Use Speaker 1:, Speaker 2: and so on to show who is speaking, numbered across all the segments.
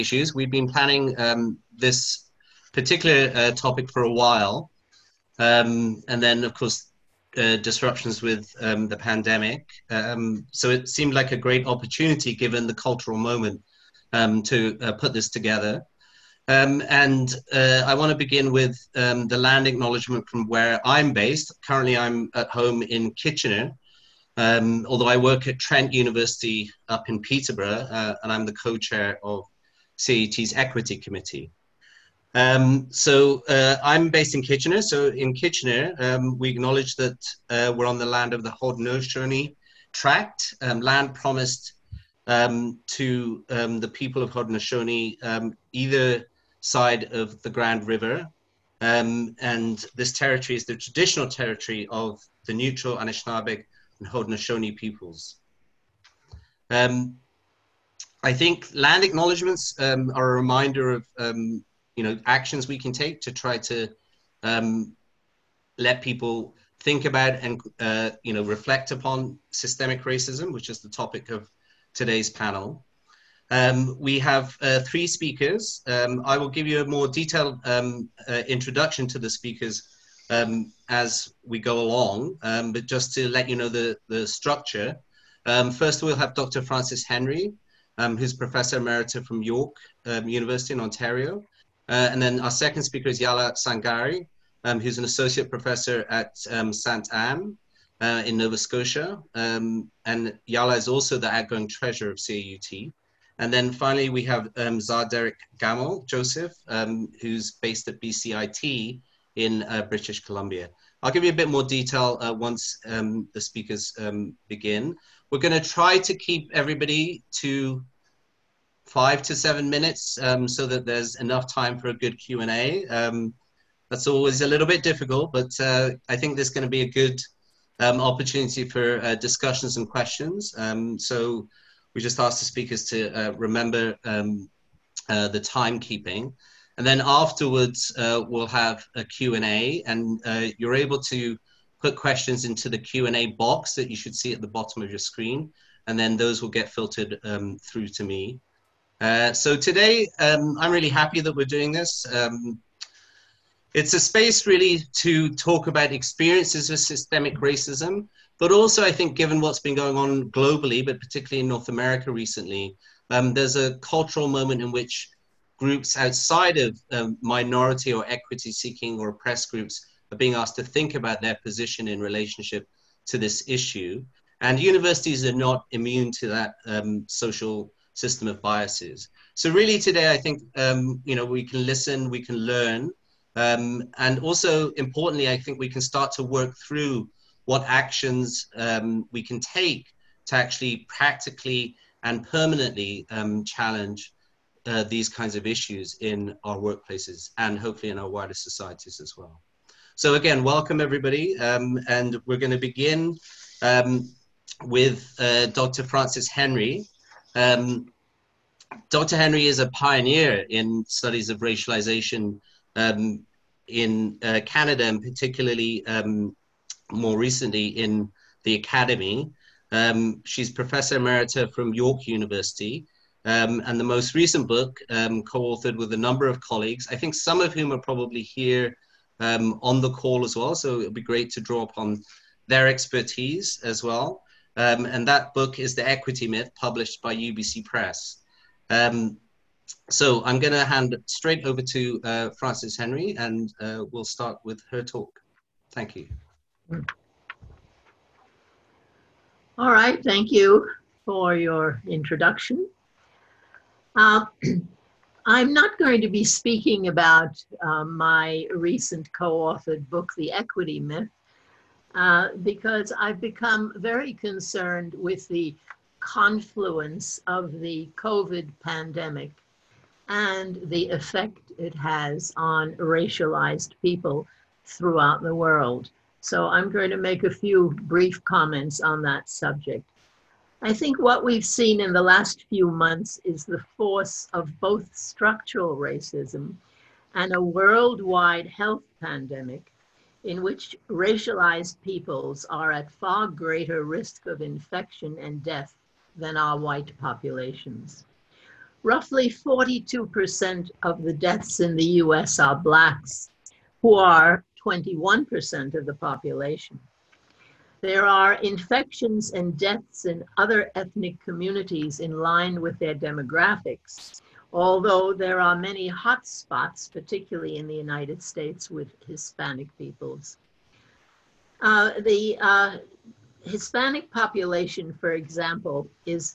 Speaker 1: issues. We've been planning this particular topic for a while. And then, of course, disruptions with the pandemic. So it seemed like a great opportunity, given the cultural moment, to put this together. And I want to begin with the land acknowledgement from where I'm based. Currently, I'm at home in Kitchener, although I work at Trent University up in Peterborough, and I'm the co-chair of CIET's Equity Committee. So I'm based in Kitchener. So in Kitchener, we acknowledge that we're on the land of the Haudenosaunee Tract, land promised to the people of Haudenosaunee either side of the Grand River. And this territory is the traditional territory of the neutral Anishinaabe and Haudenosaunee peoples. I think land acknowledgements are a reminder of actions we can take to try to let people think about and reflect upon systemic racism, which is the topic of today's panel. We have three speakers. I will give you a more detailed introduction to the speakers as we go along, but just to let you know the structure. First, we'll have Dr. Frances Henry, who's Professor Emerita from York University in Ontario. And then our second speaker is Yala Sangari, who's an associate professor at St. Anne in Nova Scotia. And Yala is also the outgoing treasurer of CIUT. And then finally, we have Zarderic Gamal Joseph, who's based at BCIT in British Columbia. I'll give you a bit more detail once the speakers begin. We're going to try to keep everybody to 5 to 7 minutes so that there's enough time for a good Q&A. That's always a little bit difficult, but I think there's going to be a good opportunity for discussions and questions. So we just ask the speakers to remember the timekeeping. And then afterwards, we'll have a Q&A, and you're able to put questions into the Q&A box that you should see at the bottom of your screen, and then those will get filtered through to me. So today, I'm really happy that we're doing this. It's a space really to talk about experiences of systemic racism, but also I think given what's been going on globally, but particularly in North America recently, there's a cultural moment in which groups outside of minority or equity seeking or oppressed groups are being asked to think about their position in relationship to this issue. And universities are not immune to that social system of biases. So really today, I think, we can listen, we can learn, and also importantly, I think we can start to work through what actions we can take to actually practically and permanently challenge these kinds of issues in our workplaces and hopefully in our wider societies as well. So again, welcome everybody, and we're going to begin with Dr. Frances Henry. Dr. Henry is a pioneer in studies of racialization in Canada, and particularly more recently in the academy. She's Professor Emerita from York University, and the most recent book, co-authored with a number of colleagues, I think some of whom are probably here on the call as well, so it'll be great to draw upon their expertise as well. And that book is The Equity Myth, published by UBC Press. So I'm going to hand straight over to Frances Henry, and we'll start with her talk. Thank you.
Speaker 2: All right, thank you for your introduction. I'm not going to be speaking about my recent co-authored book, The Equity Myth, because I've become very concerned with the confluence of the COVID pandemic and the effect it has on racialized people throughout the world. So I'm going to make a few brief comments on that subject. I think what we've seen in the last few months is the force of both structural racism and a worldwide health pandemic in which racialized peoples are at far greater risk of infection and death than our white populations. Roughly 42% of the deaths in the US are Blacks, who are 21% of the population. There are infections and deaths in other ethnic communities in line with their demographics, although there are many hot spots, particularly in the United States with Hispanic peoples. The Hispanic population, for example, is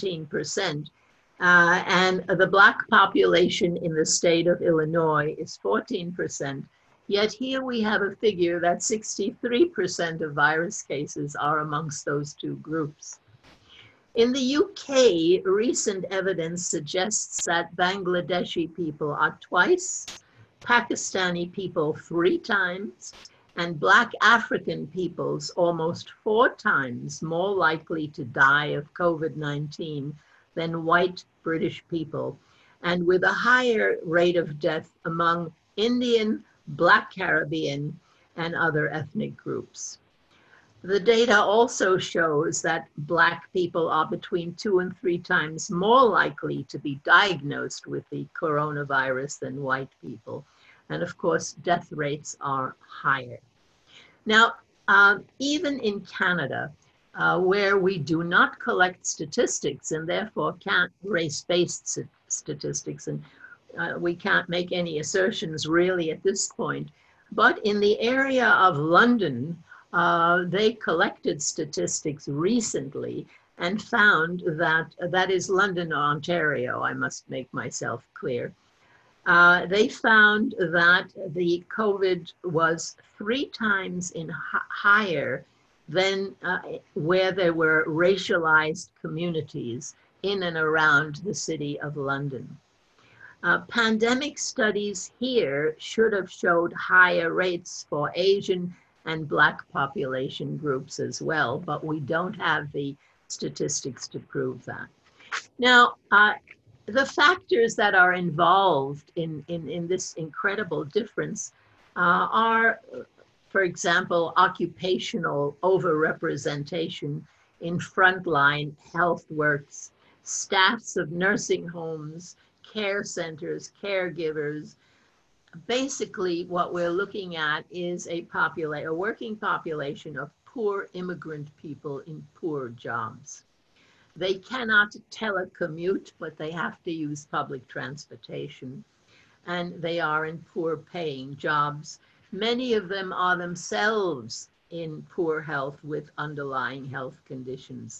Speaker 2: 17%, and the Black population in the state of Illinois is 14%. Yet here we have a figure that 63% of virus cases are amongst those two groups. In the UK, recent evidence suggests that Bangladeshi people are twice, Pakistani people 3 times, and Black African peoples almost 4 times more likely to die of COVID-19 than white British people, and with a higher rate of death among Indian, Black Caribbean, and other ethnic groups. The data also shows that Black people are between 2 and 3 times more likely to be diagnosed with the coronavirus than white people. And of course, death rates are higher. Now, even in Canada, where we do not collect statistics and therefore can't race-based statistics, and we can't make any assertions really at this point. But in the area of London, they collected statistics recently and found that, that is London, Ontario, I must make myself clear. They found that the COVID was 3 times higher than where there were racialized communities in and around the city of London. Pandemic studies here should have showed higher rates for Asian and Black population groups as well, but we don't have the statistics to prove that. Now, the factors that are involved in this incredible difference are, for example, occupational overrepresentation in frontline health works, staffs of nursing homes, care centers, caregivers. Basically, what we're looking at is a working population of poor immigrant people in poor jobs. They cannot telecommute, but they have to use public transportation, and they are in poor paying jobs. Many of them are themselves in poor health with underlying health conditions.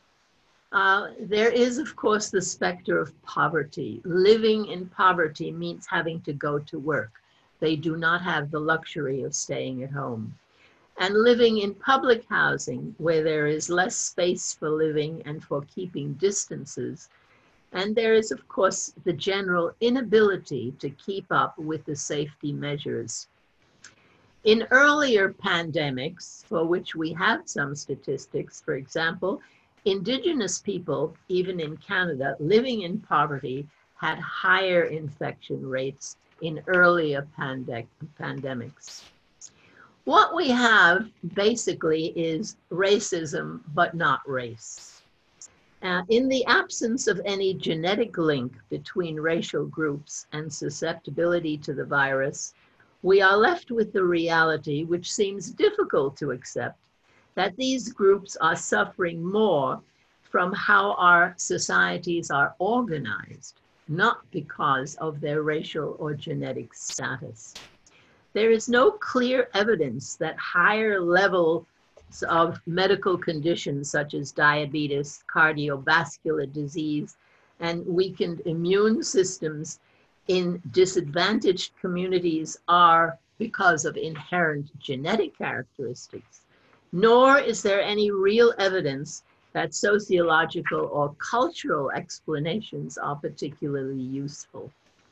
Speaker 2: There is, of course, the specter of poverty. Living in poverty means having to go to work. They do not have the luxury of staying at home. And living in public housing, where there is less space for living and for keeping distances. And there is, of course, the general inability to keep up with the safety measures. In earlier pandemics, for which we have some statistics, for example, Indigenous people, even in Canada, living in poverty, had higher infection rates in earlier pandemics. What we have basically is racism, but not race. In the absence of any genetic link between racial groups and susceptibility to the virus, we are left with the reality, which seems difficult to accept, that these groups are suffering more from how our societies are organized, not because of their racial or genetic status. There is no clear evidence that higher levels of medical conditions such as diabetes, cardiovascular disease, and weakened immune systems in disadvantaged communities are because of inherent genetic characteristics. Nor is there any real evidence that sociological or cultural explanations are particularly useful.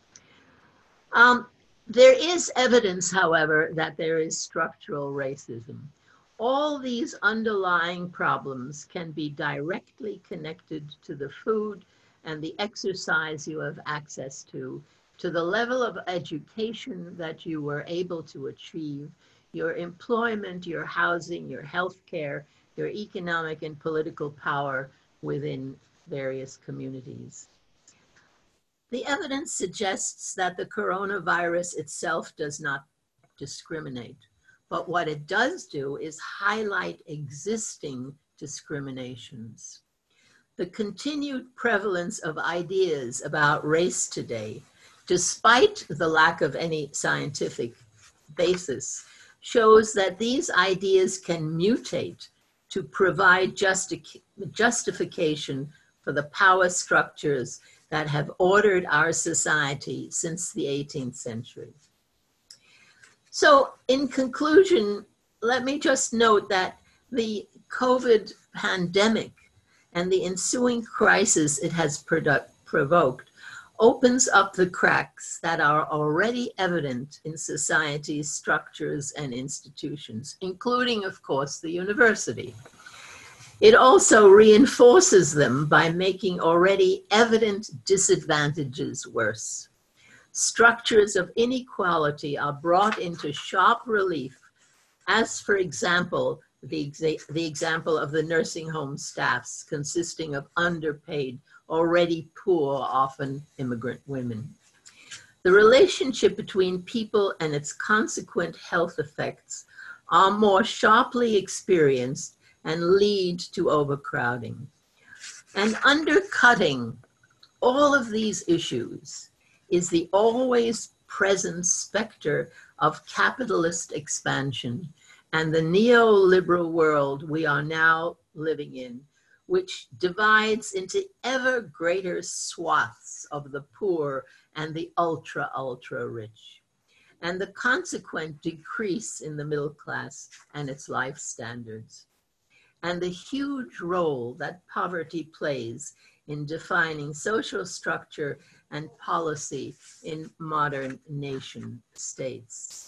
Speaker 2: There is evidence, however, that there is structural racism. All these underlying problems can be directly connected to the food and the exercise you have access to the level of education that you were able to achieve, your employment, your housing, your healthcare, your economic and political power within various communities. The evidence suggests that the coronavirus itself does not discriminate, but what it does do is highlight existing discriminations. The continued prevalence of ideas about race today, despite the lack of any scientific basis, shows that these ideas can mutate to provide justification for the power structures that have ordered our society since the 18th century. So in conclusion, let me just note that the COVID pandemic and the ensuing crisis it has provoked opens up the cracks that are already evident in society's structures and institutions, including, of course, the university. It also reinforces them by making already evident disadvantages worse. Structures of inequality are brought into sharp relief, as, for example, the example of the nursing home staffs consisting of underpaid, already poor, often immigrant women. The relationship between people and its consequent health effects are more sharply experienced and lead to overcrowding. And undercutting all of these issues is the always present specter of capitalist expansion and the neoliberal world we are now living in, which divides into ever greater swaths of the poor and the ultra rich, and the consequent decrease in the middle class and its life standards, and the huge role that poverty plays in defining social structure and policy in modern nation states.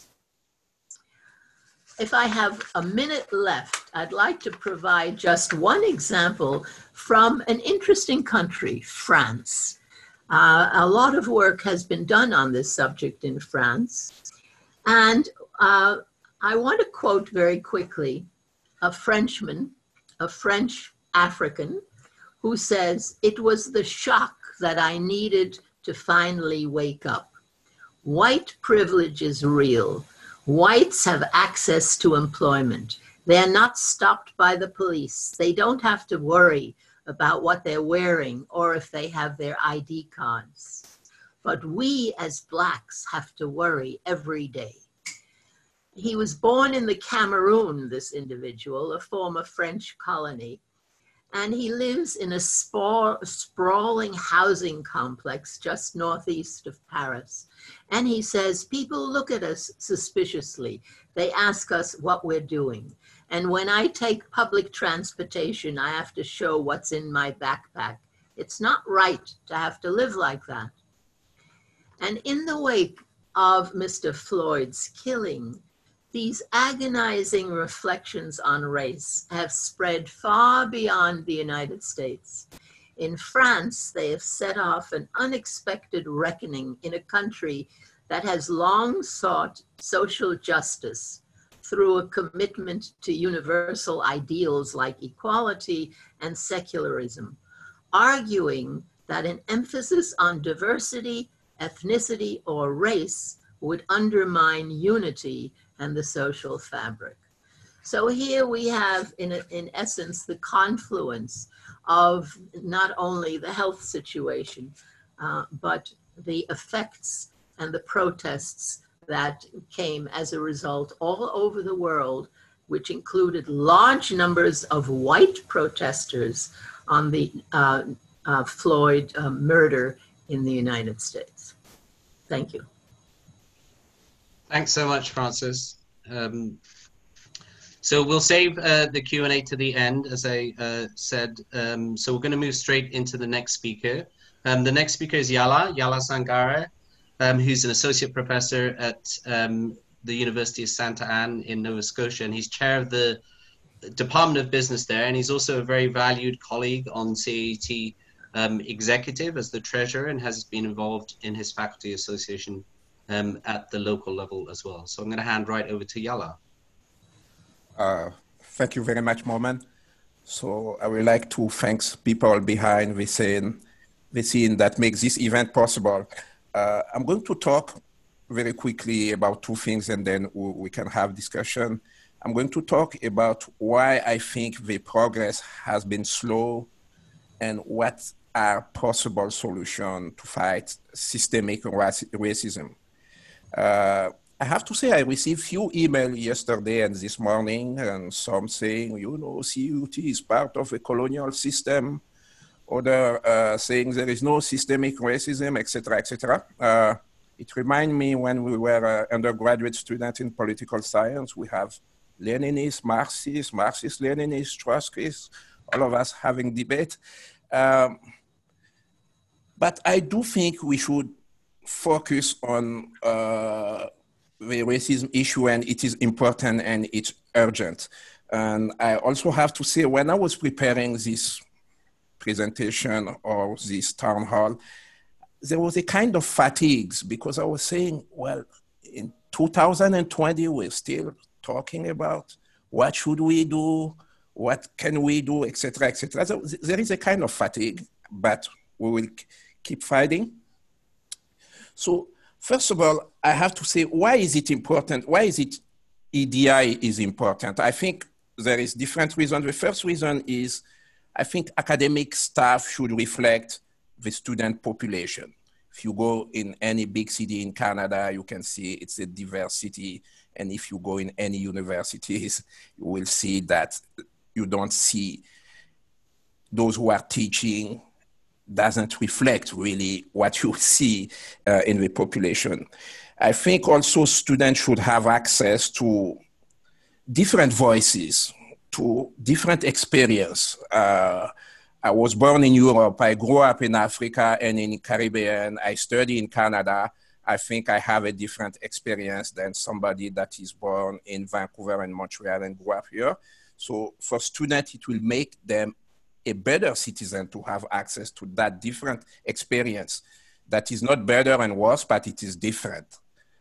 Speaker 2: If I have a minute left, I'd like to provide just one example from an interesting country, France. A lot of work has been done on this subject in France. And I want to quote very quickly a Frenchman, a French African, who says, "It was the shock that I needed to finally wake up. White privilege is real. Whites have access to employment. They're not stopped by the police. They don't have to worry about what they're wearing or if they have their ID cards. But we as Blacks have to worry every day." He was born in the Cameroon, this individual, a former French colony, and he lives in a sprawling housing complex just northeast of Paris. And he says, people look at us suspiciously. They ask us what we're doing. And when I take public transportation, I have to show what's in my backpack. It's not right to have to live like that. And in the wake of Mr. Floyd's killing, these agonizing reflections on race have spread far beyond the United States. In France, they have set off an unexpected reckoning in a country that has long sought social justice through a commitment to universal ideals like equality and secularism, arguing that an emphasis on diversity, ethnicity, or race would undermine unity and the social fabric. So here we have, in essence, the confluence of not only the health situation, but the effects and the protests that came as a result all over the world, which included large numbers of white protesters on the Floyd murder in the United States. Thank you.
Speaker 1: Thanks so much, Frances. So we'll save the Q&A to the end, as I said. So we're going to move straight into the next speaker. The next speaker is Yala Sangare, who's an associate professor at the University of Santa Ana in Nova Scotia, and he's chair of the Department of Business there, and he's also a very valued colleague on CAT executive as the treasurer, and has been involved in his faculty association at the local level as well. So I'm going to hand right over to Yala.
Speaker 3: Thank you very much, Mohamed. So I would like to thank people behind this Vecine, that makes this event possible. I'm going to talk very quickly about two things and then we can have discussion. I'm going to talk about why I think the progress has been slow and what are possible solutions to fight systemic racism. I have to say I received few emails yesterday and this morning and some saying, you know, CUT is part of a colonial system, other saying there is no systemic racism, etc., etc. It reminds me when we were undergraduate students in political science, we have Leninists, Marxists, Marxist-Leninists, Trotskyists, all of us having debate. But I do think we should focus on the racism issue, and it is important and it's urgent. And I also have to say, when I was preparing this presentation or this town hall, there was a kind of fatigues because I was saying, well, in 2020, we're still talking about what should we do, what can we do, etc., etc. So there is a kind of fatigue, but we will keep fighting. So first of all, I have to say, why is it important? Why is it EDI is important? I think there is different reasons. The first reason is I think academic staff should reflect the student population. If you go in any big city in Canada, you can see it's a diverse city. And if you go in any universities, you will see that you don't see those who are teaching doesn't reflect really what you see in the population. I think also students should have access to different voices, to different experience. I was born in Europe. I grew up in Africa and in Caribbean. I studied in Canada. I think I have a different experience than somebody that is born in Vancouver and Montreal and grew up here. So for students, it will make them a better citizen to have access to that different experience that is not better and worse, but it is different.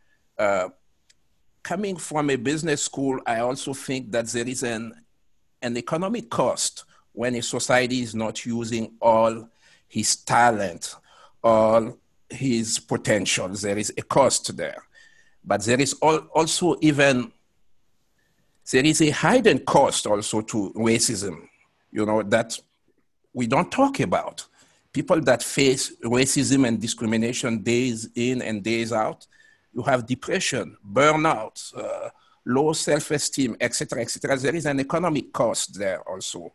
Speaker 3: Coming from a business school, I also think that there is an economic cost when a society is not using all his talent, all his potential. There is a cost there. But there is also even, there is a hidden cost also to racism, you know, that we don't talk about. People that face racism and discrimination days in and days out, you have depression, burnout, low self-esteem, etc., etc. There is an economic cost there also.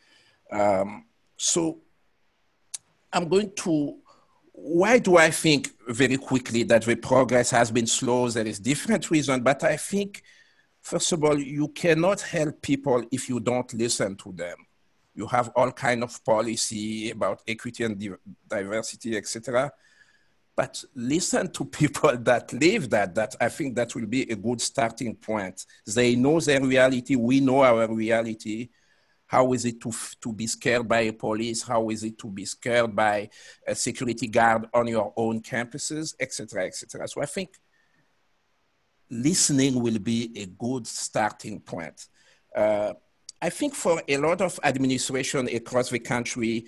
Speaker 3: So I'm going to, why do I think very quickly that the progress has been slow? There is different reasons, but I think, first of all, you cannot help people if you don't listen to them. You have all kind of policy about equity and diversity, etc. But listen to people that live that I think that will be a good starting point. They know their reality, we know our reality. How is it to be scared by a police? How is it to be scared by a security guard on your own campuses, etc., etc. So I think listening will be a good starting point. I think for a lot of administration across the country,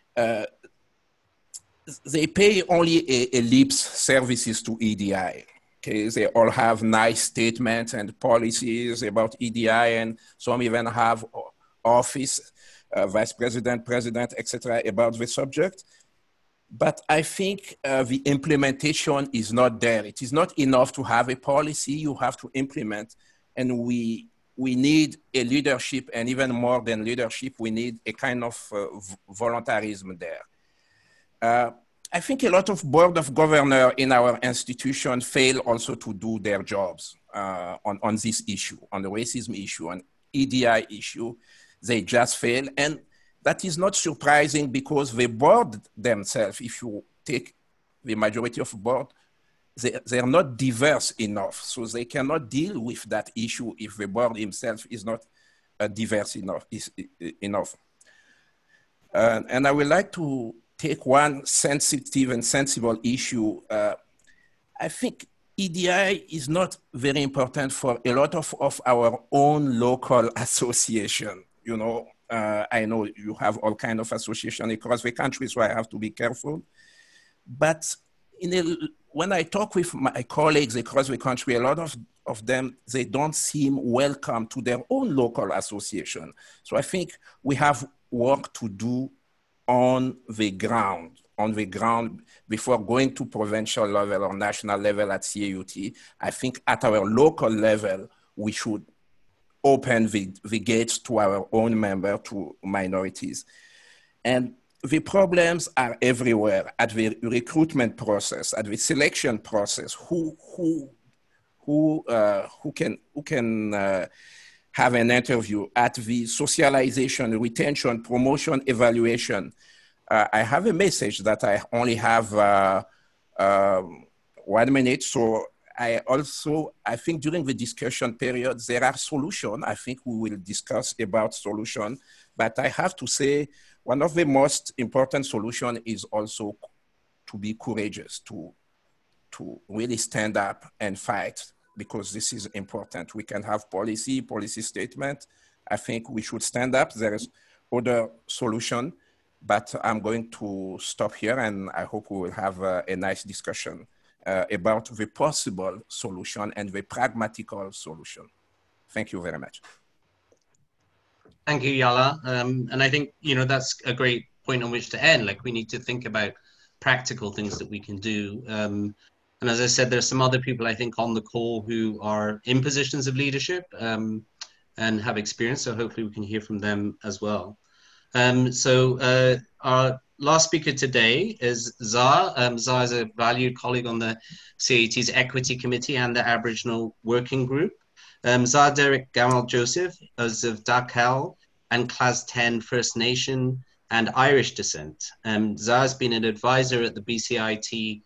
Speaker 3: they pay only a lip services to EDI. Okay, they all have nice statements and policies about EDI, and some even have office, vice president, president, etc., about the subject. But I think the implementation is not there. It is not enough to have a policy. You have to implement, and we need a leadership, and even more than leadership, we need a kind of voluntarism there. I think a lot of board of governors in our institution fail also to do their jobs on this issue, on the racism issue, on EDI issue. They just fail. And that is not surprising because the board themselves, if you take the majority of the board, they are not diverse enough. So they cannot deal with that issue if the board himself is not diverse enough. And I would like to take one sensitive and sensible issue. I think EDI is not very important for a lot of our own local association. You know, I know you have all kinds of associations across the country, so I have to be careful. But when I talk with my colleagues across the country, a lot of them, they don't seem welcome to their own local association. So I think we have work to do on the ground before going to provincial level or national level at CAUT. I think at our local level, we should open the gates to our own members, to minorities. And the problems are everywhere at the recruitment process, at the selection process. Who can have an interview, at the socialization, retention, promotion, evaluation. I have a message that I only have 1 minute, so I think during the discussion period, there are solutions. I think we will discuss about solution, but I have to say, one of the most important solutions is also to be courageous, to really stand up and fight, because this is important. We can have policy statement. I think we should stand up. There is other solution, but I'm going to stop here, and I hope we will have a nice discussion about the possible solution and the pragmatical solution. Thank you very much.
Speaker 1: Thank you, Yala. And I think, that's a great point on which to end. Like, we need to think about practical things that we can do. And as I said, there's some other people, I think, on the call who are in positions of leadership and have experience. So hopefully we can hear from them as well. So our last speaker today is Zah. Zah is a valued colleague on the CAUT's Equity Committee and the Aboriginal Working Group. Zah Derek Gamal Joseph is of Dakel and Class 10 First Nation and Irish descent. Zah has been an advisor at the BCIT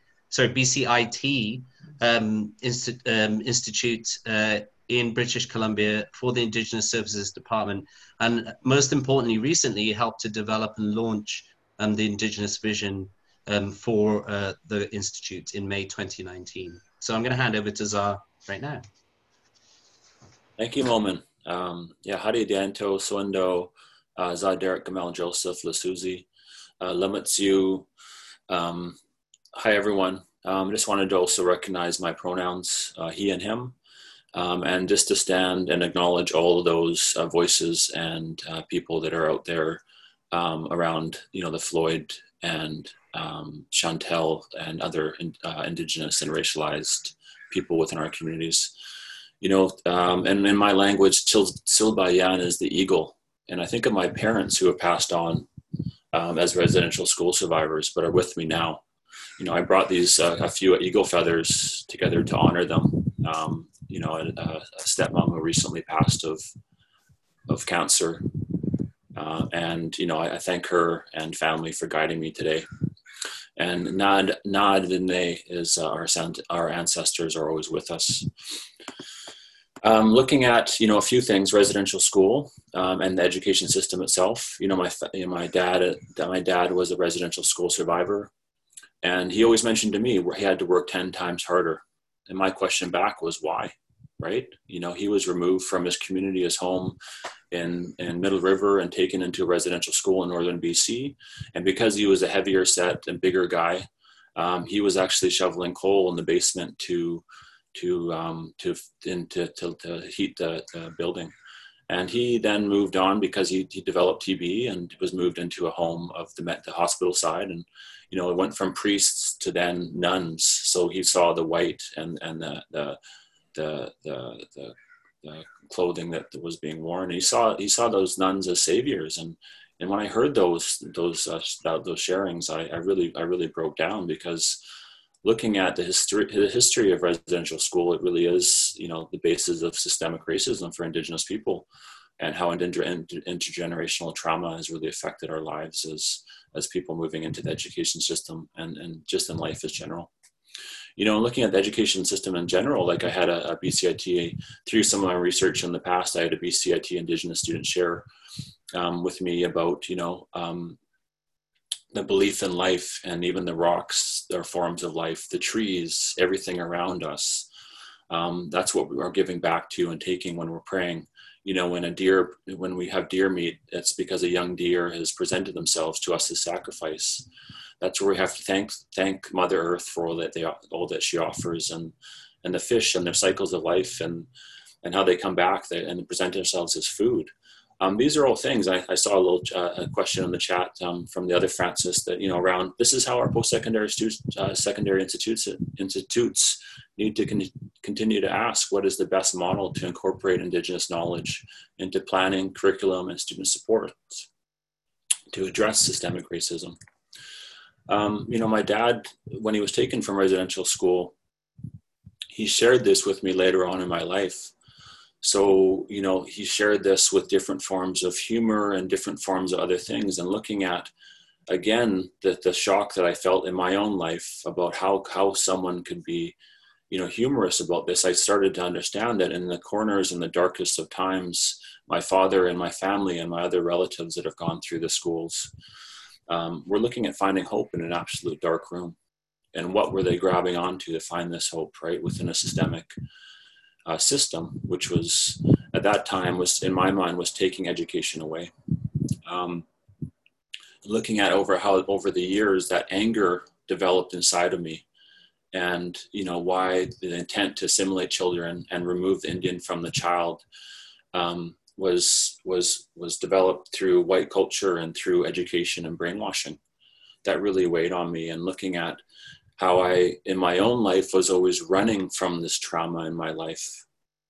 Speaker 1: Institute in British Columbia for the Indigenous Services Department. And most importantly, recently helped to develop and launch the Indigenous Vision for the Institute in May 2019. So I'm going to hand over to Zah right now.
Speaker 4: Thank you, Momin. Hadi Dianto, Swendo, Zah Derek Gamal Joseph, Lasuzi, Lemetsu. Hi, everyone. I just wanted to also recognize my pronouns, he and him, and just to stand and acknowledge all of those voices and people that are out there around, the Floyd and Chantel and other Indigenous and racialized people within our communities. And in my language, Silbayan is the eagle. And I think of my parents who have passed on as residential school survivors, but are with me now. I brought these a few eagle feathers together to honor them. A stepmom who recently passed of cancer. I thank her and family for guiding me today. And Nad Vinay is our ancestors are always with us. Looking at, a few things, residential school and the education system itself. My dad was a residential school survivor, and he always mentioned to me he had to work 10 times harder. And my question back was why, right? He was removed from his community, his home in Middle River, and taken into a residential school in Northern BC. And because he was a heavier set and bigger guy, he was actually shoveling coal in the basement to heat the building. And he then moved on because he developed TB and was moved into a home of the hospital side. And, it went from priests to then nuns. So he saw the white and the clothing that was being worn. And he saw those nuns as saviors. And when I heard those sharings, I really broke down, because looking at the history of residential school, it really is, the basis of systemic racism for Indigenous people, and how intergenerational trauma has really affected our lives as people moving into the education system and just in life as general. Looking at the education system in general, like I had a BCIT, through some of my research in the past, I had a BCIT Indigenous student share with me about, the belief in life, and even the rocks, their forms of life, the trees, everything around us. That's what we are giving back to and taking when we're praying. You know, when we have deer meat, it's because a young deer has presented themselves to us as sacrifice. That's where we have to thank Mother Earth for all that she offers, and the fish and their cycles of life, and how they come back and present themselves as food. These are all things. I saw a little a question in the chat from the other Francis that, you know, around this is how our post-secondary secondary institutes need to continue to ask, what is the best model to incorporate Indigenous knowledge into planning, curriculum, and student support to address systemic racism. You know, my dad, when he was taken from residential school, he shared this with me later on in my life. So, you know, he shared this with different forms of humor and different forms of other things, and looking at, again, the shock that I felt in my own life about how someone could be, you know, humorous about this. I started to understand that in the corners and the darkest of times, my father and my family and my other relatives that have gone through the schools, were looking at finding hope in an absolute dark room. And what were they grabbing onto to find this hope, right, within a systemic system, which was at that time was, in my mind, was taking education away. Looking at over the years that anger developed inside of me, and, you know, why the intent to assimilate children and remove the Indian from the child was developed through white culture and through education and brainwashing. That really weighed on me, and looking at how I, in my own life, was always running from this trauma in my life.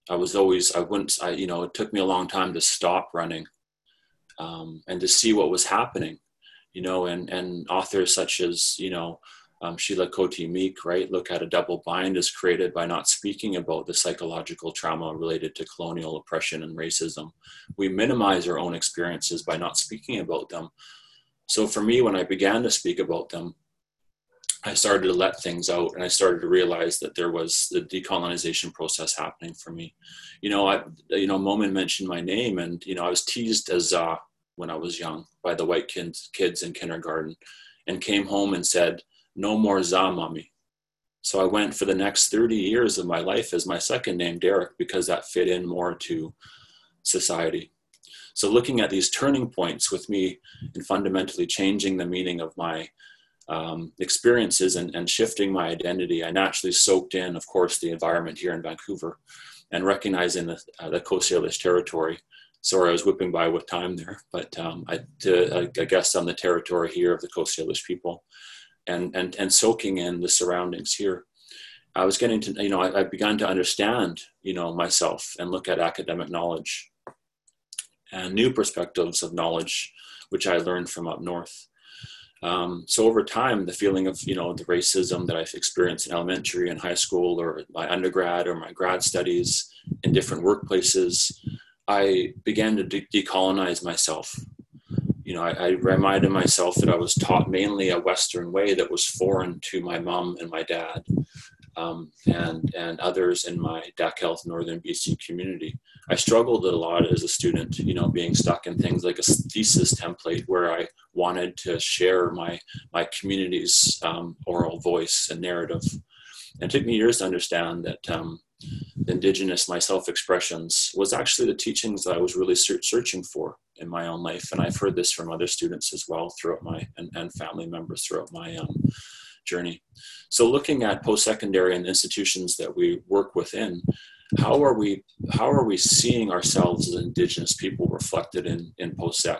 Speaker 4: You know, it took me a long time to stop running and to see what was happening, you know, and authors such as, you know, Sheila Koti Meek, right, look at a double bind is created by not speaking about the psychological trauma related to colonial oppression and racism. We minimize our own experiences by not speaking about them. So for me, when I began to speak about them, I started to let things out, and I started to realize that there was the decolonization process happening for me. You know, Momin mentioned my name, and, you know, I was teased as Za when I was young by the white kids in kindergarten, and came home and said, "No more Za, mommy." So I went for the next 30 years of my life as my second name, Derek, because that fit in more to society. So looking at these turning points with me and fundamentally changing the meaning of my experiences and shifting my identity, I naturally soaked in, of course, the environment here in Vancouver, and recognizing the Coast Salish territory. Sorry, I was whipping by with time there, but I guess on the territory here of the Coast Salish people, and soaking in the surroundings here. I was getting to, you know, I began to understand, you know, myself, and look at academic knowledge and new perspectives of knowledge, which I learned from up north. So over time, the feeling of, you know, the racism that I've experienced in elementary and high school, or my undergrad or my grad studies in different workplaces, I began to decolonize myself. You know, I reminded myself that I was taught mainly a Western way that was foreign to my mom and my dad, and others in my Dakelth Northern BC community. I struggled a lot as a student, you know, being stuck in things like a thesis template where I wanted to share my community's oral voice and narrative. And it took me years to understand that Indigenous, my self-expressions, was actually the teachings that I was really searching for in my own life. And I've heard this from other students as well throughout and family members throughout my journey. So looking at post-secondary and institutions that we work within, how are we seeing ourselves as Indigenous people reflected in post-sec?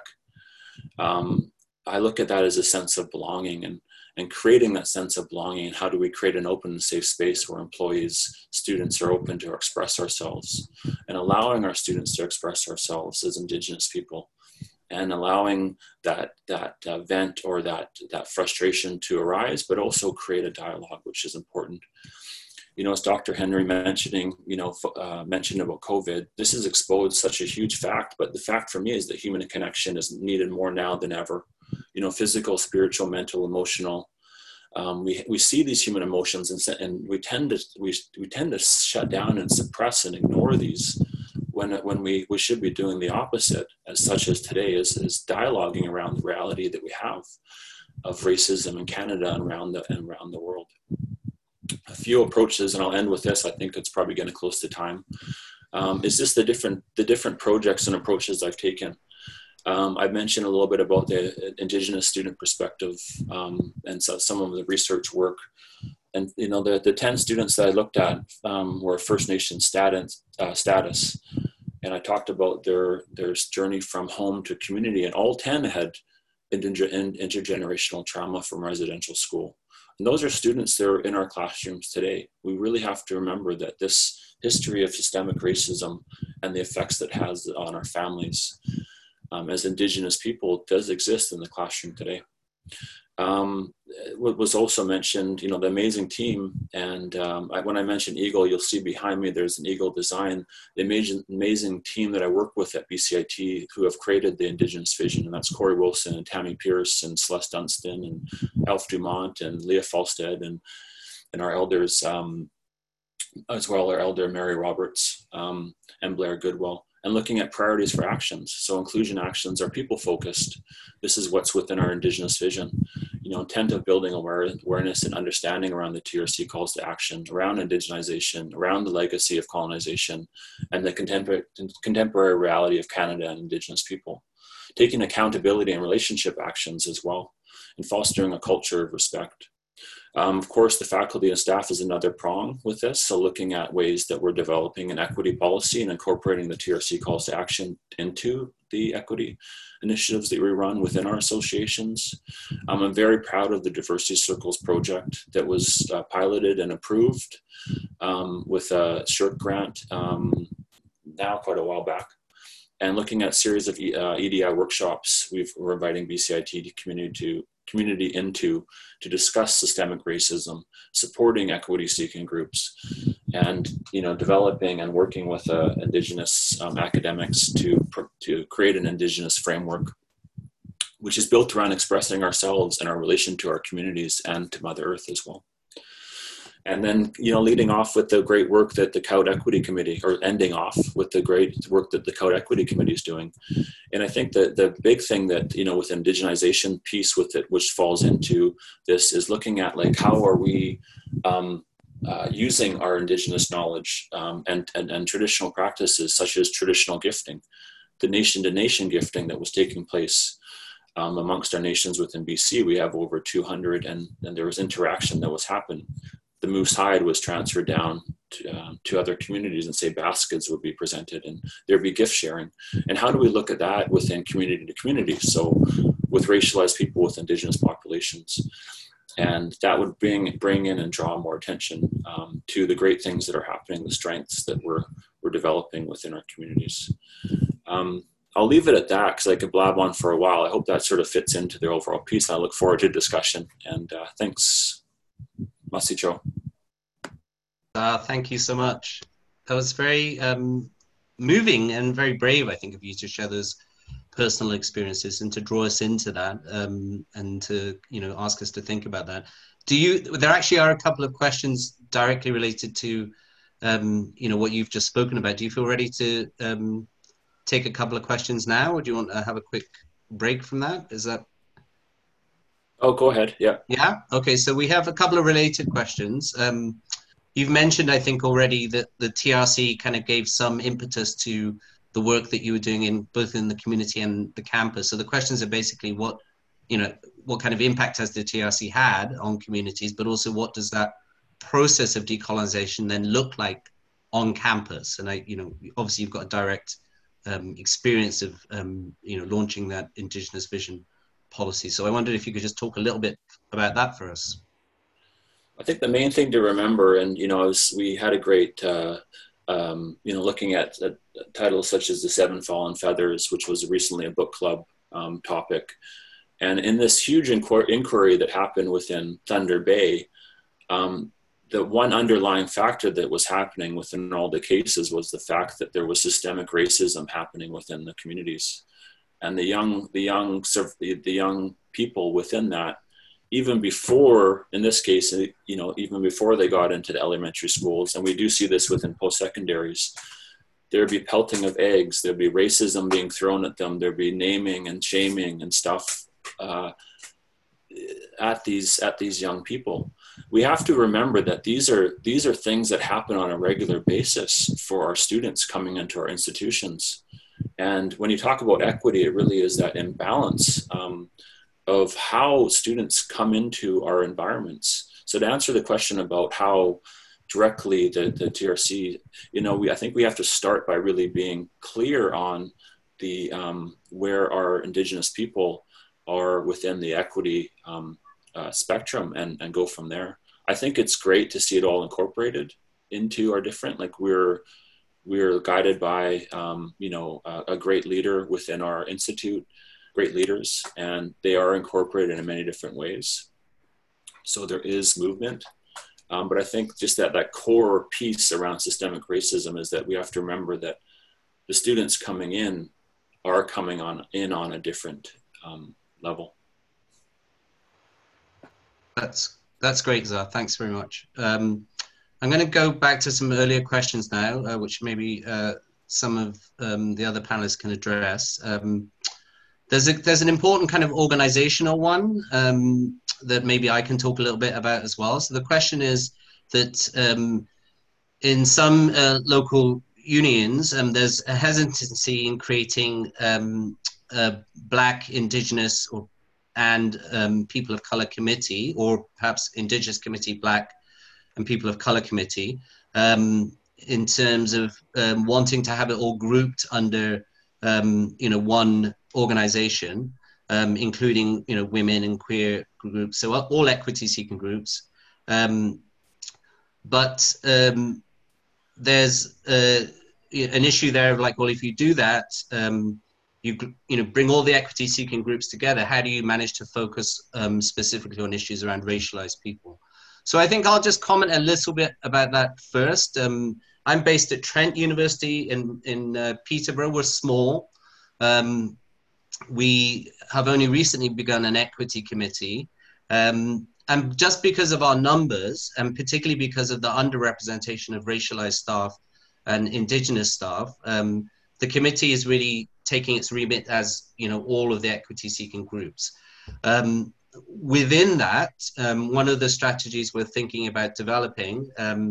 Speaker 4: I look at that as a sense of belonging, and creating that sense of belonging. And how do we create an open and safe space where employees, students are open to express ourselves, and allowing our students to express ourselves as Indigenous people, and allowing that vent or that frustration to arise, but also create a dialogue, which is important. You know, as Dr. Henry mentioned about COVID, this has exposed such a huge fact, but the fact for me is that human connection is needed more now than ever. You know, physical, spiritual, mental, emotional. We see these human emotions, and we tend to shut down and suppress and ignore these, when we should be doing the opposite, such as today is dialoguing around the reality that we have of racism in Canada and around the world. A few approaches, and I'll end with this. I think it's probably getting close to time. is just the different projects and approaches I've taken. I've mentioned a little bit about the Indigenous student perspective and so some of the research work. And you know, the 10 students that I looked at were First Nation status, and I talked about their journey from home to community, and all 10 had intergenerational trauma from residential school. And those are students that are in our classrooms today. We really have to remember that this history of systemic racism and the effects that has on our families as Indigenous people does exist in the classroom today. What was also mentioned, you know, the amazing team. And when I mentioned Eagle, you'll see behind me, there's an Eagle design, the amazing team that I work with at BCIT who have created the Indigenous vision. And that's Corey Wilson and Tammy Pierce and Celeste Dunstan and Alf Dumont and Leah Falstead and our elders, as well, our elder Mary Roberts and Blair Goodwill. And looking at priorities for actions. So inclusion actions are people focused. This is what's within our Indigenous vision. You know, intent of building awareness and understanding around the TRC calls to action, around indigenization, around the legacy of colonization, and the contemporary reality of Canada and Indigenous people. Taking accountability and relationship actions as well, and fostering a culture of respect. Of course, the faculty and staff is another prong with this. So looking at ways that we're developing an equity policy and incorporating the TRC calls to action into the equity initiatives that we run within our associations. I'm very proud of the Diversity Circles project that was piloted and approved with a SSHRC grant now quite a while back. And looking at a series of EDI workshops, we're inviting BCIT community into to discuss systemic racism, supporting equity-seeking groups, and you know, developing and working with Indigenous academics to create an Indigenous framework, which is built around expressing ourselves and our relation to our communities and to Mother Earth as well. And then, you know, leading off with the great work that the COUT Equity Committee, or ending off with the great work that the COUT Equity Committee is doing. And I think that the big thing that, you know, with indigenization piece with it, which falls into this, is looking at like, how are we using our Indigenous knowledge and traditional practices, such as traditional gifting, the nation-to-nation gifting that was taking place amongst our nations within BC. We have over 200, and there was interaction that was happening. The moose hide was transferred down to other communities, and say baskets would be presented and there'd be gift sharing. And how do we look at that within community to community? So with racialized people with Indigenous populations, and that would bring in and draw more attention to the great things that are happening, the strengths that we're developing within our communities. I'll leave it at that because I could blab on for a while. I hope that sort of fits into the overall piece. I look forward to discussion, and thanks. Masicho.
Speaker 1: Thank you so much. That was very moving and very brave, I think, of you to share those personal experiences and to draw us into that and to, you know, ask us to think about that. There actually are a couple of questions directly related to, you know, what you've just spoken about. Do you feel ready to take a couple of questions now, or do you want to have a quick break from that? Is that?
Speaker 4: Oh, go ahead. Yeah.
Speaker 1: Yeah. Okay. So we have a couple of related questions. You've mentioned, I think, already that the TRC kind of gave some impetus to the work that you were doing both in the community and the campus. So the questions are basically what kind of impact has the TRC had on communities, but also what does that process of decolonization then look like on campus? And obviously you've got a direct experience of, launching that Indigenous Vision policy. So I wondered if you could just talk a little bit about that for us.
Speaker 4: I think the main thing to remember, and we had a great, looking at titles such as The Seven Fallen Feathers, which was recently a book club topic, and in this huge inquiry that happened within Thunder Bay, the one underlying factor that was happening within all the cases was the fact that there was systemic racism happening within the communities, and the young people within that. Even before, in this case, even before they got into the elementary schools, and we do see this within post-secondaries, there'd be pelting of eggs, there'd be racism being thrown at them, there'd be naming and shaming and stuff at these young people. we have to remember that these are things that happen on a regular basis for our students coming into our institutions. And when you talk about equity, it really is that imbalance of how students come into our environments. So to answer the question about how directly the TRC, I think we have to start by really being clear on the where our Indigenous people are within the equity spectrum and go from there. I think it's great to see it all incorporated into our different, like we're guided by, a great leader within our institute, great leaders, and they are incorporated in many different ways. So there is movement. But I think just that core piece around systemic racism is that we have to remember that the students coming in are coming in on a different level.
Speaker 1: That's great, Zah. Thanks very much. I'm going to go back to some earlier questions now, which maybe some of the other panelists can address. There's an important kind of organizational one that maybe I can talk a little bit about as well. So the question is that in some local unions, there's a hesitancy in creating a Black, Indigenous, and people of color committee, or perhaps Indigenous committee, Black and people of color committee, in terms of wanting to have it all grouped under one organization, including women and queer groups, so all equity seeking groups. But there's an issue there of like, well, if you do that, you bring all the equity seeking groups together, how do you manage to focus specifically on issues around racialized people? So I think I'll just comment a little bit about that first. I'm based at Trent University in Peterborough. We're small. We have only recently begun an equity committee. And just because of our numbers, and particularly because of the underrepresentation of racialized staff and Indigenous staff, the committee is really taking its remit as all of the equity seeking groups. Within that, one of the strategies we're thinking about developing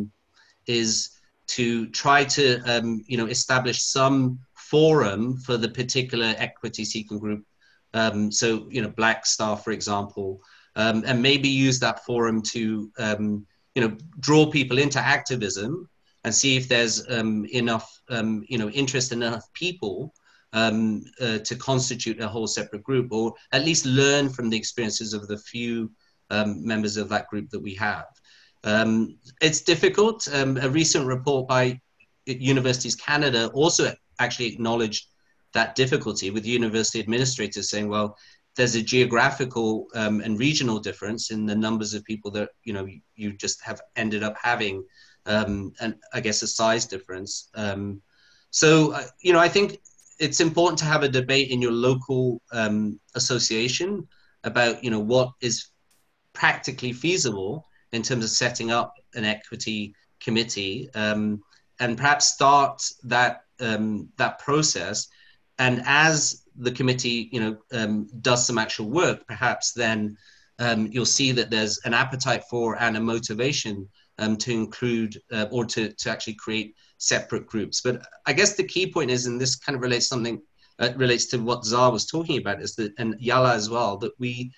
Speaker 1: is to try to establish some forum for the particular equity seeking group. So Black staff, for example, and maybe use that forum to draw people into activism and see if there's enough interest in enough people to constitute a whole separate group, or at least learn from the experiences of the few members of that group that we have. It's difficult. A recent report by Universities Canada also actually acknowledged that difficulty, with university administrators saying, well, there's a geographical and regional difference in the numbers of people that you just have ended up having, and I guess a size difference. So I think it's important to have a debate in your local association about what is practically feasible in terms of setting up an equity committee, and perhaps start that process. And as the committee does some actual work, perhaps then you'll see that there's an appetite for and a motivation to include or to actually create separate groups. But I guess the key point is, and this kind of relates to what Zah was talking about, is that, and Yala as well, that we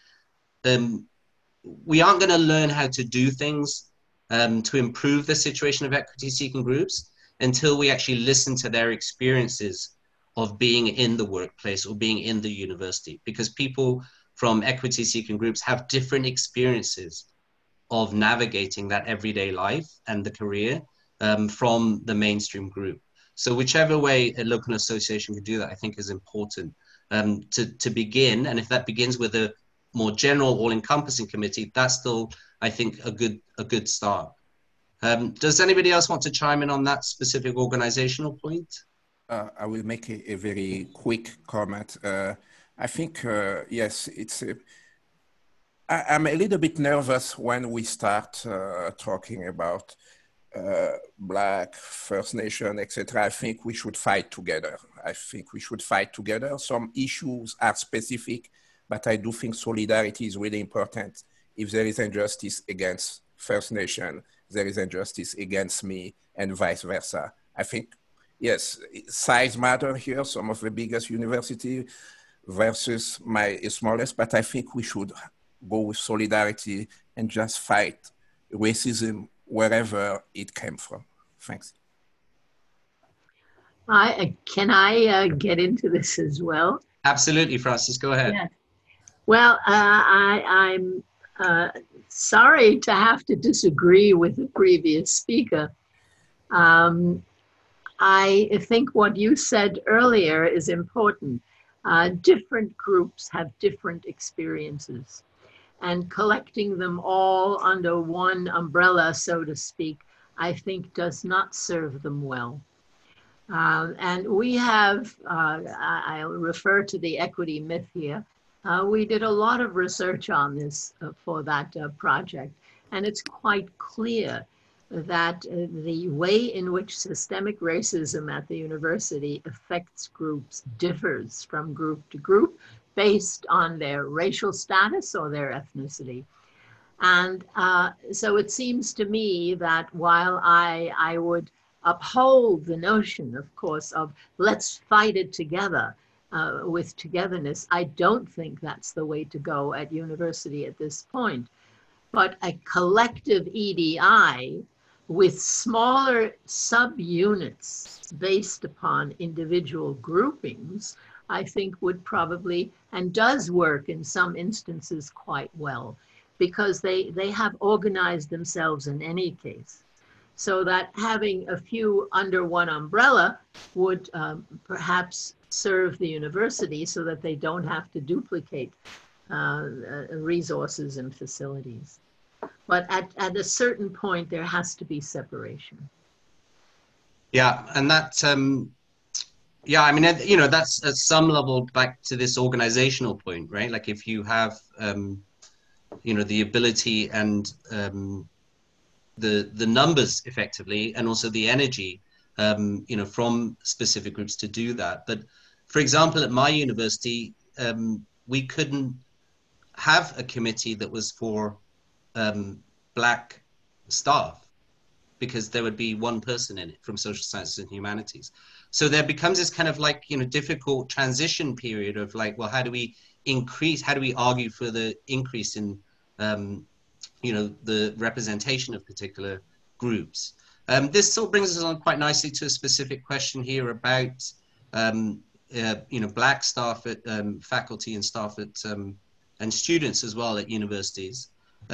Speaker 1: aren't going to learn how to do things to improve the situation of equity seeking groups until we actually listen to their experiences of being in the workplace or being in the university, because people from equity seeking groups have different experiences of navigating that everyday life and the career from the mainstream group. So whichever way a local association can do that, I think is important to begin. And if that begins with a more general, all-encompassing committee, that's still, I think, a good start. Does anybody else want to chime in on that specific organizational point?
Speaker 3: I will make a very quick comment. I think, yes, I'm a little bit nervous when we start talking about Black, First Nation, etc. I think we should fight together. Some issues are specific, but I do think solidarity is really important if there is injustice against First Nation, there is injustice against me, and vice versa. I think, yes, size matter here, some of the biggest university versus my smallest, but I think we should go with solidarity and just fight racism wherever it came from. Thanks.
Speaker 2: Can I get into this as well?
Speaker 1: Absolutely, Francis, go ahead.
Speaker 2: Yeah. Well, I'm sorry to have to disagree with the previous speaker. I think what you said earlier is important. Different groups have different experiences, and collecting them all under one umbrella, so to speak, I think does not serve them well. And we have, I'll refer to the equity myth here. We did a lot of research on this for that project, and it's quite clear that the way in which systemic racism at the university affects groups differs from group to group based on their racial status or their ethnicity. And so it seems to me that while I would uphold the notion, of course, of let's fight it together with togetherness, I don't think that's the way to go at university at this point. But a collective EDI with smaller subunits based upon individual groupings, I think would probably, and does work in some instances quite well, because they have organized themselves in any case. So that having a few under one umbrella would perhaps serve the university so that they don't have to duplicate resources and facilities. But at a certain point, there has to be separation.
Speaker 1: Yeah, and that, yeah, I mean, you know, that's at some level back to this organizational point, right? Like if you have, you know, the ability and the numbers effectively, and also the energy, you know, from specific groups to do that. But for example, at my university, we couldn't have a committee that was for Black staff, because there would be one person in it from social sciences and humanities. So there becomes this kind of like, you know, difficult transition period of like, well, how do we argue for the increase in, you know, the representation of particular groups? This sort of brings us on quite nicely to a specific question here about, you know, Black staff at faculty and staff at, and students as well at universities.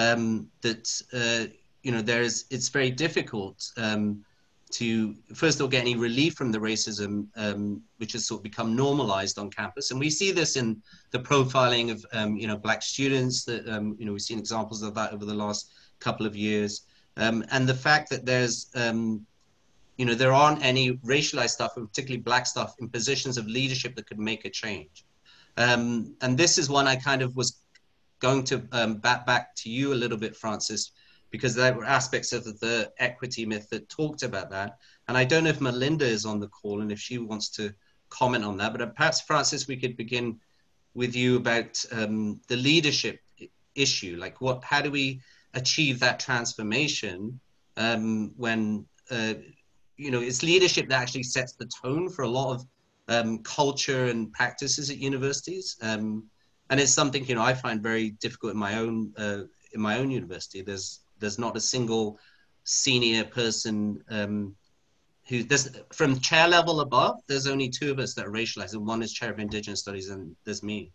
Speaker 1: That you know, it's very difficult to first of all get any relief from the racism which has sort of become normalized on campus, and we see this in the profiling of you know, Black students. That you know, we've seen examples of that over the last couple of years, and the fact that there's you know, there aren't any racialized staff, and particularly Black staff, in positions of leadership that could make a change. And this is one I kind of was going to back to you a little bit, Francis, because there were aspects of the equity myth that talked about that. And I don't know if Melinda is on the call and if she wants to comment on that, but perhaps, Francis, we could begin with you about the leadership issue. Like how do we achieve that transformation when, you know, it's leadership that actually sets the tone for a lot of culture and practices at universities. And it's something, you know, I find very difficult in my own university. There's not a single senior person who from chair level above. There's only two of us that are racialized, and one is chair of Indigenous Studies, and there's me.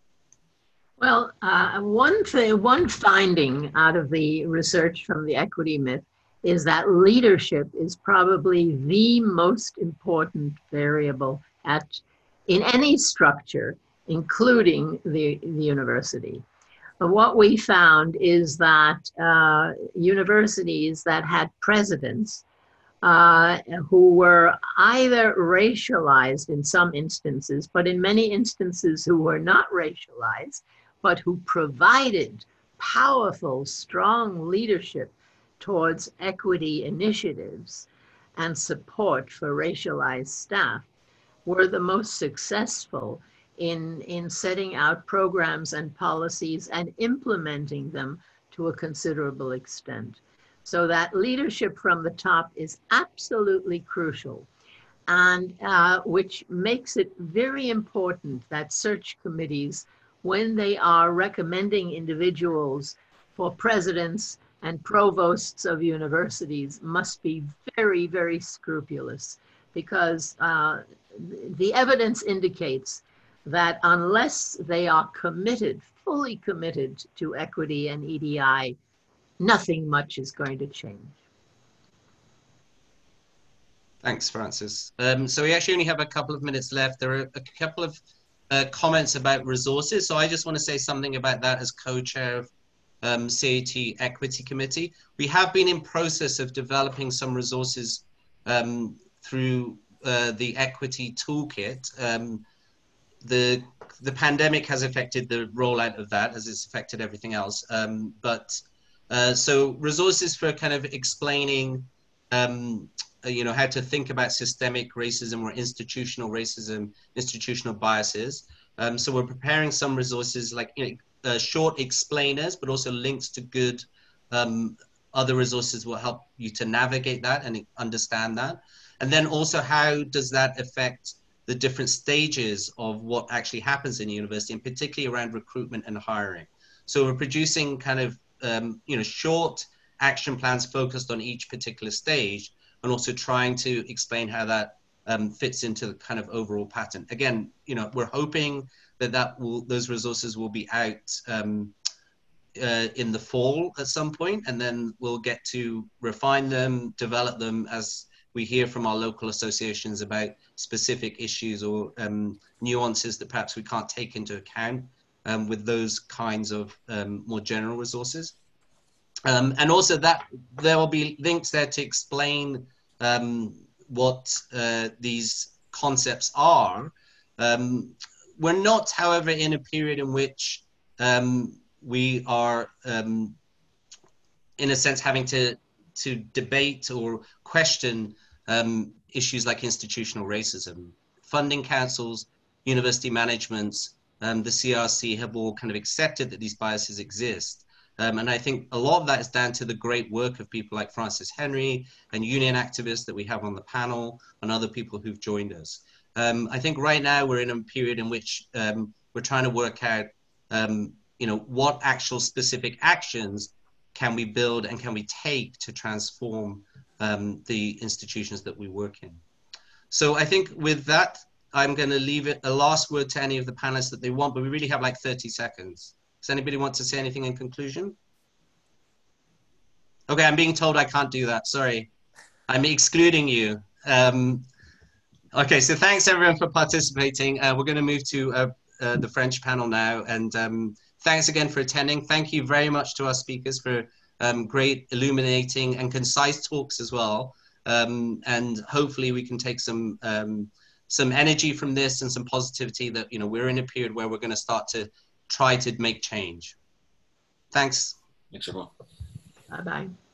Speaker 2: Well, one finding out of the research from the equity myth is that leadership is probably the most important variable in any structure, including the university. But what we found is that universities that had presidents who were either racialized in some instances, but in many instances who were not racialized, but who provided powerful, strong leadership towards equity initiatives and support for racialized staff, were the most successful in setting out programs and policies and implementing them to a considerable extent. So that leadership from the top is absolutely crucial, and which makes it very important that search committees, when they are recommending individuals for presidents and provosts of universities, must be very, very scrupulous, because the evidence indicates that unless they are committed, fully committed to equity and EDI, nothing much is going to change.
Speaker 1: Thanks, Frances. So we actually only have a couple of minutes left. There are a couple of comments about resources. So I just want to say something about that as co-chair of CAT Equity Committee. We have been in process of developing some resources through the Equity Toolkit. The pandemic has affected the rollout of that, as it's affected everything else. So resources for kind of explaining, how to think about systemic racism or institutional racism, institutional biases. So we're preparing some resources like short explainers, but also links to good other resources will help you to navigate that and understand that. And then also, how does that affect the different stages of what actually happens in a university, and particularly around recruitment and hiring. So we're producing kind of, short action plans focused on each particular stage, and also trying to explain how that fits into the kind of overall pattern. Again, we're hoping that those resources will be out in the fall at some point, and then we'll get to refine them, develop them as we hear from our local associations about specific issues or nuances that perhaps we can't take into account with those kinds of more general resources. And also that there will be links there to explain what these concepts are. We're not, however, in a period in which we are, in a sense, having to debate or question issues like institutional racism. Funding councils, university managements, the CRC have all kind of accepted that these biases exist. And I think a lot of that is down to the great work of people like Frances Henry and union activists that we have on the panel and other people who've joined us. I think right now we're in a period in which we're trying to work out, what actual specific actions can we build and can we take to transform the institutions that we work in. So I think with that, I'm going to leave it a last word to any of the panelists that they want, but we really have like 30 seconds. Does anybody want to say anything in conclusion? Okay, I'm being told I can't do that. Sorry, I'm excluding you. Okay, so thanks everyone for participating. We're going to move to the French panel now, and thanks again for attending. Thank you very much to our speakers for great illuminating and concise talks as well. And hopefully we can take some energy from this and some positivity that, we're in a period where we're going to start to try to make change. Thanks.
Speaker 4: Thanks, everyone.
Speaker 2: Bye-bye.